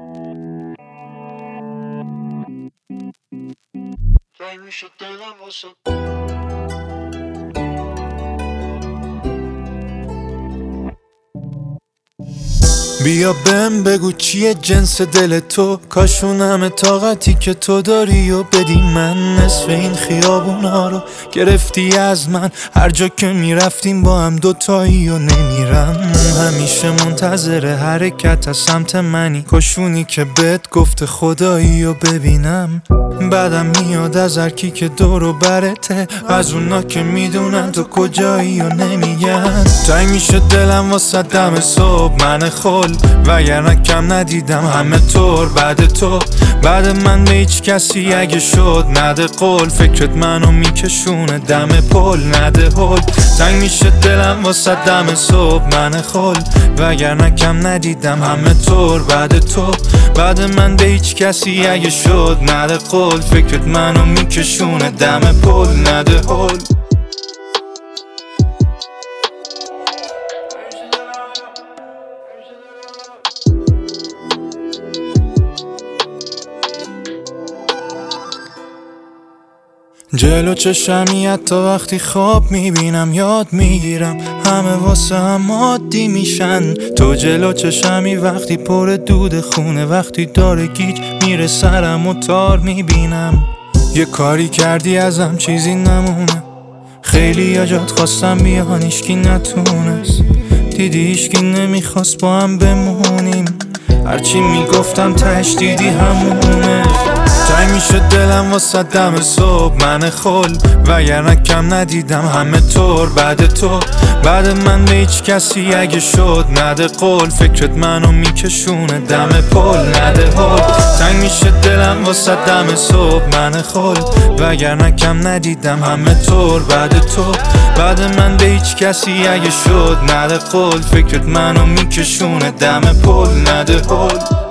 تنگ میشه دلم واسه بیا بهم بگو چیه جنس دل تو، کاشون همه طاقتی که تو داری و بدی من. نصف این خیابونا رو گرفتی از من، هر جا که میرفتیم با هم دوتایی و نمیرم. همیشه منتظر حرکت از سمت منی، کاشونی که بهت گفته خدایی و ببینم. بعدم میاد از هرکی که دور و برته، از اونا که میدونن تو کجایی و نمیگن. تنگ میشه دلم واسه دم صبح من خل، وگرنه کم ندیدم همه طور بعد تو. بعد من به هیچ کسی اگه شد نده قول، فکرت منو میکشونه دم پل نده هل. تنگ میشه دلم واسه دم صبح من خل، وگرنه کم ندیدم همه طور بعد تو. بعد من به هیچ کسی اگه شد نده قول، فکرت منو میکشونه دم پل نده هل. جلو چشمی حتی وقتی خواب میبینم یاد میگیرم، همه واسه هم عادی میشن. تو جلو چشمی وقتی پر دود خونه، وقتی داره گیج میره سرم و تار میبینم. یه کاری کردی ازم چیزی نمونه، خیلی یا جات خواستم بیان ایشکی نتونست. دیدی ایشکی نمیخواست با هم بمونیم، هرچی میگفتم تش دیدی همونه. تنگ میشه دلم واسه دم صبح من خل، وگرنه کم ندیدم همه طور بعد تو. بعد من به هیچ کسی اگه شد نده قول، فکرت منو میکشونه دم پل نده هل. تنگ میشه دلم واسه دم صبح من خل، وگرنه کم ندیدم همه طور بعد تو. بعد من به هیچ کسی اگه شد نده قول، فکرت منو میکشونه دم پل نده هل.